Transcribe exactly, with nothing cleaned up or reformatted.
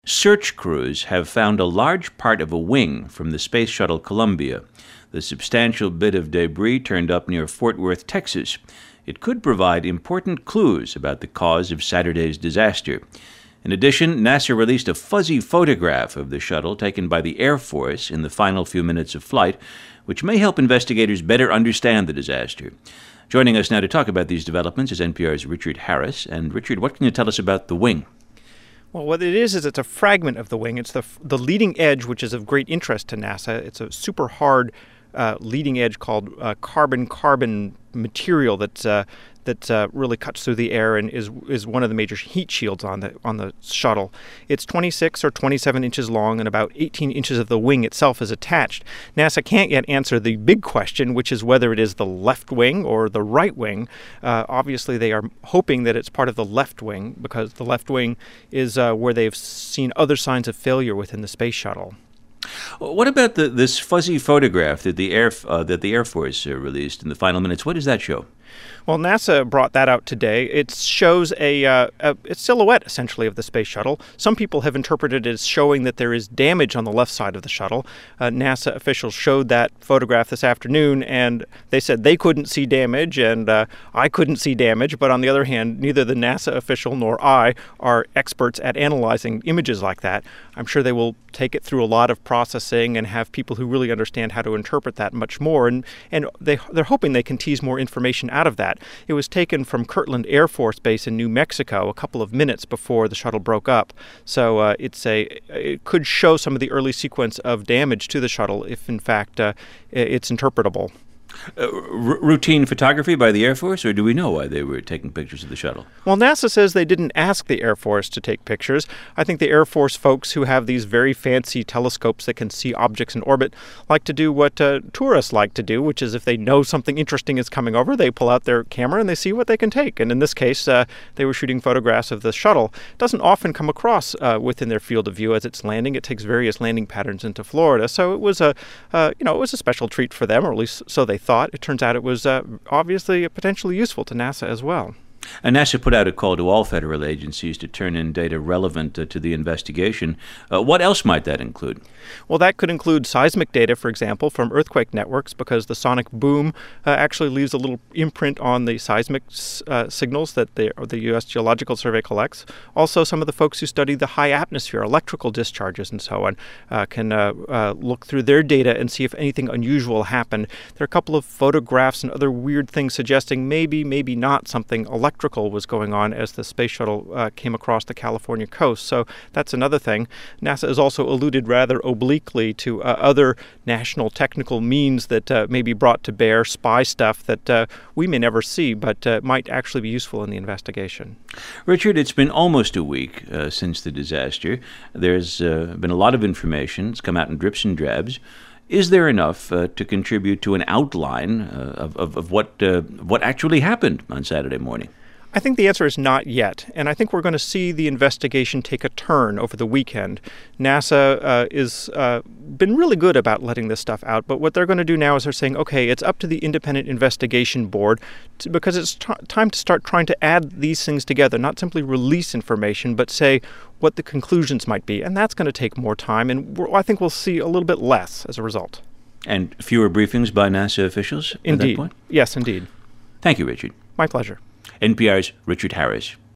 Search crews have found a large part of a wing from the Space Shuttle Columbia. The substantial bit of debris turned up near Fort Worth, Texas. It could provide important clues about the cause of Saturday's disaster. In addition, NASA released a fuzzy photograph of the shuttle taken by the Air Force in the final few minutes of flight, which may help investigators better understand the disaster. Joining us now to talk about these developments is N P R's Richard Harris. And Richard, what can you tell us about the wing? Well, what it is is it's a fragment of the wing. It's the the leading edge, which is of great interest to NASA. It's a super hard uh, leading edge called uh, carbon-carbon material that's uh, that uh, really cuts through the air and is is one of the major heat shields on the on the shuttle. It's twenty-six or twenty-seven inches long, and about eighteen inches of the wing itself is attached. NASA can't yet answer the big question, which is whether it is the left wing or the right wing. Uh, obviously, they are hoping that it's part of the left wing, because the left wing is uh, where they've seen other signs of failure within the space shuttle. What about the, this fuzzy photograph that the Air uh, that the Air Force uh, released in the final minutes? What does that show? Well, NASA brought that out today. It shows a, uh, a, a silhouette, essentially, of the space shuttle. Some people have interpreted it as showing that there is damage on the left side of the shuttle. Uh, NASA officials showed that photograph this afternoon, and they said they couldn't see damage, and uh, I couldn't see damage. But on the other hand, neither the NASA official nor I are experts at analyzing images like that. I'm sure they will take it through a lot of processing and have people who really understand how to interpret that much more. And, and they, they're hoping they can tease more information out of that. It was taken from Kirtland Air Force Base in New Mexico a couple of minutes before the shuttle broke up. So uh, it's a it could show some of the early sequence of damage to the shuttle if, in fact, uh, it's interpretable. Uh, r- routine photography by the Air Force, or do we know why they were taking pictures of the shuttle? Well, NASA says they didn't ask the Air Force to take pictures. I think the Air Force folks who have these very fancy telescopes that can see objects in orbit like to do what uh, tourists like to do, which is if they know something interesting is coming over, they pull out their camera and they see what they can take. And in this case, uh, they were shooting photographs of the shuttle. It doesn't often come across uh, within their field of view as it's landing. It takes various landing patterns into Florida. So it was a, uh, you know, it was a special treat for them, or at least so they thought. It turns out it was uh, obviously potentially useful to NASA as well. And NASA put out a call to all federal agencies to turn in data relevant uh, to the investigation. Uh, what else might that include? Well, that could include seismic data, for example, from earthquake networks, because the sonic boom uh, actually leaves a little imprint on the seismic uh, signals that the, the U S Geological Survey collects. Also, some of the folks who study the high atmosphere, electrical discharges and so on, uh, can uh, uh, look through their data and see if anything unusual happened. There are a couple of photographs and other weird things suggesting maybe, maybe not something electrical was going on as the space shuttle uh, came across the California coast. So that's another thing. NASA has also alluded rather obliquely to uh, other national technical means that uh, may be brought to bear, spy stuff that uh, we may never see, but uh, might actually be useful in the investigation. Richard, it's been almost a week uh, since the disaster. There's uh, been a lot of information. It's come out in drips and drabs. Is there enough uh, to contribute to an outline uh, of, of, of what uh, what actually happened on Saturday morning? I think the answer is not yet, and I think we're going to see the investigation take a turn over the weekend. NASA uh, is uh, been really good about letting this stuff out, but what they're going to do now is they're saying, okay, it's up to the Independent Investigation Board, to, because it's t- time to start trying to add these things together, not simply release information, but say what the conclusions might be, and that's going to take more time, and we're, I think we'll see a little bit less as a result. And fewer briefings by NASA officials at Indeed. that point? Yes, indeed. Thank you, Richard. My pleasure. N P R's Richard Harris.